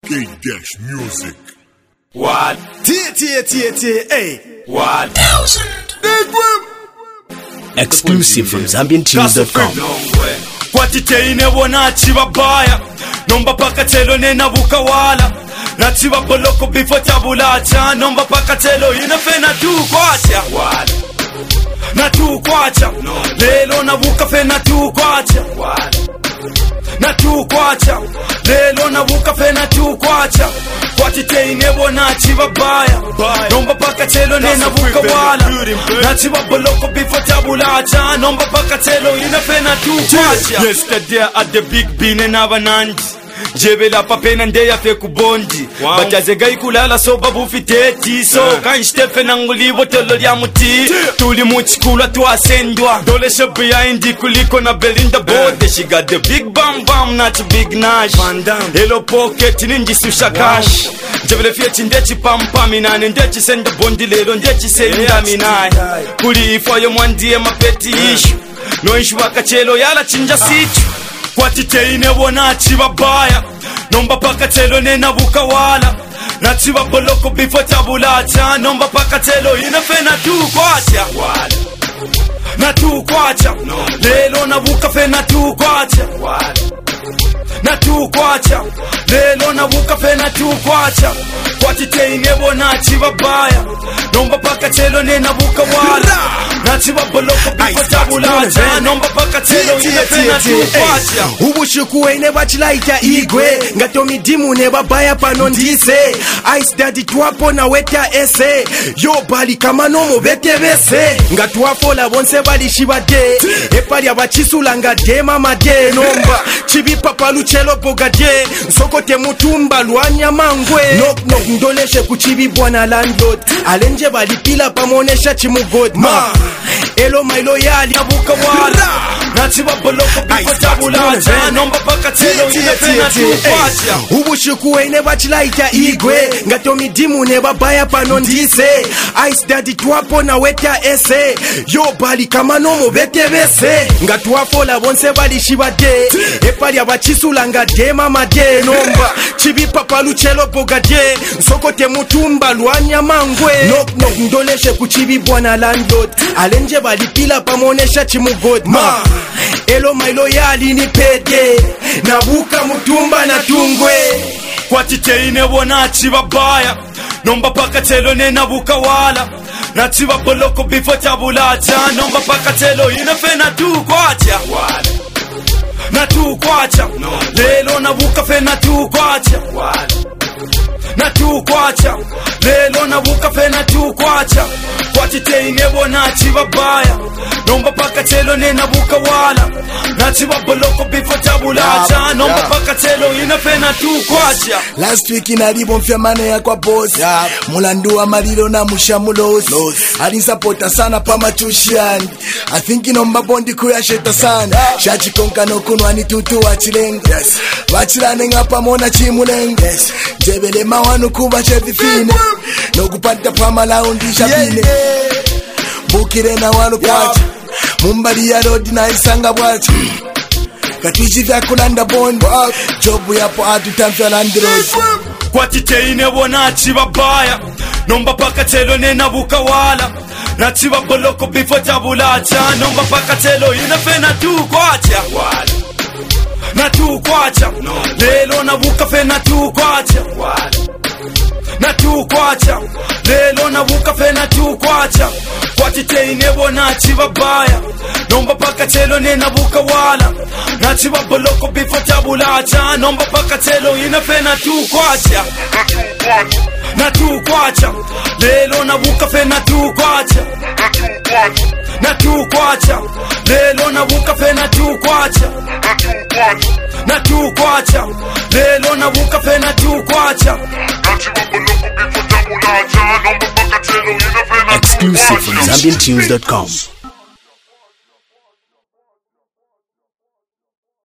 K-Music. What? T-A-T-A-T-A. What? 1000. Exclusive from ZambianTunes.com. Kwatiteine wona chibabaya nomba pakatelo nena bukawala na chibaboloko before tabulacha nomba pakatelo inafena tu kwacha what na tu kwacha no. Lelo na buka fena tu kwacha what na tu kwacha lelo na buka fena tu kwacha kwatiteine wona chibabaya nomba pakatelo nena bukawala na chibaboloko before tabulacha nomba pakatelo inafena tu kwacha. Yesterday at the big bin and avananji jebela papena ndeya fe kubondi batazega ikulala so babu fiteti so kan Stephen angulibo tolo lya muti tuli muchikula twasendwa dole shebi ya indi kuliko na Belinda bode she got the big bam bam not big nash hello pocket ninji susha cash jebele fieti ndechi pampa minane ndechi senda bondi lelo ndechi senda minai kuli ifo yo mwandie mapeti issue no issue wakachelo yala chinja sichu kwatiteine wona chibabaya nomba pakatelo nena bukawala na chibaboloko before tabulacha nomba pakatelo inafena tu kwacha na tu kwacha no. Lelo na buka fena tu kwacha na tu kwacha lelo na buka fena tu kwacha kwatiteine wona chibabaya nomba pakatelo nena bukawala na chibaboloko before tabulacha nomba pakatelo inafena tu kwacha. Ubushuku ene bachilaita igwe ngatomi dimu ne babaya pano ndise ice daddy twapo na weta ese yo bali kama nomo bete bese ngatwafola bonse bali shibade epali abachisula ngade mama de nomba chibi papa luchelo bogade nsokote mutumba lwanya mangwe nok ndoleshe kuchibi bwana landlord alenje bali pila pamonesha chimugod ma elo my loyal abukawala na chibaboloko before tabulacha nomba pakatelo inafena tu kwacha. Ubushuku ene bachilaita igwe ngatomi dimu ne babaya pano ndise ice daddy twapo na weta ese yo bali kama nomo bete bese ngatwafola bonse bali shibade epali abachisula ngade mama de nomba chibi papa luchelo bogade nsokote mutumba lwanya mangwe nok ndoleshe kuchibi bwana landlord alenje bali pila pamonesha chimugod ma elo my loyal ni pede nabuka mutumba na tungwe kwatiteine wona chibabaya nomba pakatelo nena bukawala na chibaboloko before tabulacha nomba pakatelo inafena tu kwacha na tu kwacha no. Lelo na buka fena tu kwacha na tu kwacha lelo na buka fena tu kwacha kwatiteine wona chibabaya nomba pakatelo nena bukawala na chibaboloko before tabulacha nomba pakatelo inafena tu kwacha. Last week inalibo mfya mane ya kwa boss mulandu wa malilo na mushamulosi alinsapota sana pa machushiani I think inomba bondi kuyasheta sana shachikonka no kunwani tutu wachilenga wachilane ngapa mona chimulenga jebele mawanu kuba chevifine no kupata pama laundi shabine bukire na wanu kwacha mumbali ya road na isanga bwacha katichi vya kulanda bondi jobu yapo atutamfya landroad kwatiteine wona chibabaya nomba pakatelo nena bukawala na chibaboloko before tabulacha nomba pakatelo inafena tu kwacha na tu kwacha no. Lelo na buka fena tu kwacha na tu kwacha lelo na buka fena tu kwacha kwatiteine wona chibabaya nomba pakatelo nena bukawala na chibaboloko before tabulacha nomba pakatelo inafena tu kwacha na tu kwacha lelo na buka fena tu kwacha na tu kwacha lelo na buka fena tu kwacha na tu kwacha lelo na buka fena tu kwacha. Exclusive from ZambianTunes.com.